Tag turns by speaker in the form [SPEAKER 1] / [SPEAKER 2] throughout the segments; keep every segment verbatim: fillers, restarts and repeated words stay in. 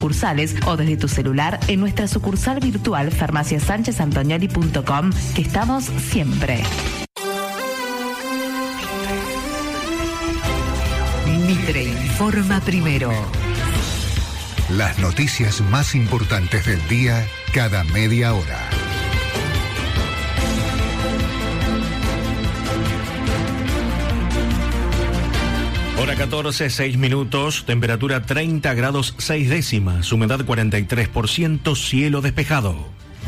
[SPEAKER 1] sucursales o desde tu celular en nuestra sucursal virtual farmacia sánchez antonioli punto com, que estamos siempre. Mitre informa primero.
[SPEAKER 2] Las noticias más importantes del día cada media hora.
[SPEAKER 3] Hora catorce, seis minutos, temperatura treinta grados seis décimas, humedad cuarenta y tres por ciento, cielo despejado.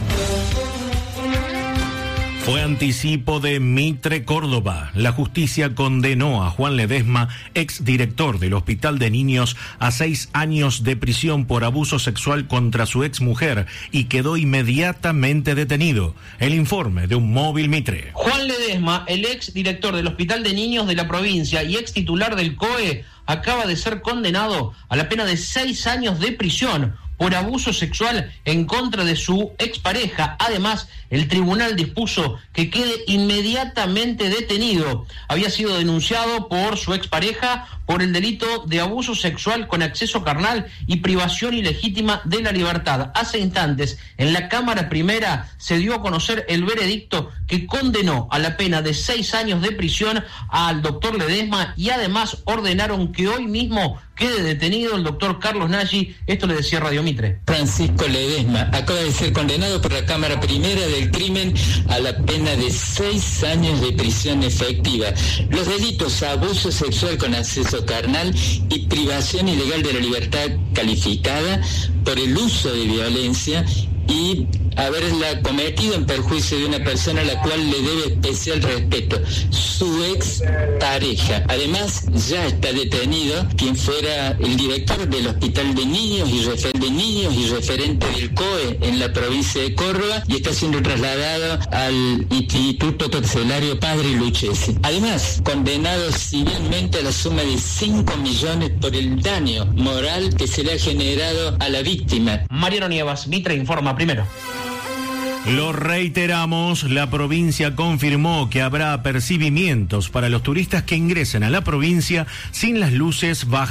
[SPEAKER 3] Fue anticipo de Mitre Córdoba. La justicia condenó a Juan Ledesma, exdirector del Hospital de Niños, a seis años de prisión por abuso sexual contra su exmujer y quedó inmediatamente detenido. El informe de un móvil Mitre.
[SPEAKER 4] Juan Ledesma, el exdirector del Hospital de Niños de la provincia y ex titular del C O E, acaba de ser condenado a la pena de seis años de prisión por abuso sexual en contra de su expareja. Además, el tribunal dispuso que quede inmediatamente detenido. Había sido denunciado por su expareja por el delito de abuso sexual con acceso carnal y privación ilegítima de la libertad. Hace instantes, en la Cámara Primera, se dio a conocer el veredicto que condenó a la pena de seis años de prisión al doctor Ledesma y además ordenaron que hoy mismo quede detenido el doctor Carlos Nagy. Esto le decía Radio Mitre.
[SPEAKER 5] Francisco Ledesma acaba de ser condenado por la Cámara Primera del Crimen a la pena de seis años de prisión efectiva. Los delitos abuso sexual con acceso carnal y privación ilegal de la libertad calificada por el uso de violencia y haberla cometido en perjuicio de una persona a la cual le debe especial respeto, su ex pareja. Además, ya está detenido quien fuera el director del Hospital de Niños y referente de niños y referente del C O E en la provincia de Córdoba y está siendo trasladado al Instituto Carcelario Padre Lucchesi. Además, condenado civilmente a la suma de cinco millones por el daño moral que se le ha generado a la víctima.
[SPEAKER 4] Mariano Nievas, Mitre informa primero.
[SPEAKER 3] Lo reiteramos, la provincia confirmó que habrá apercibimientos para los turistas que ingresen a la provincia sin las luces bajas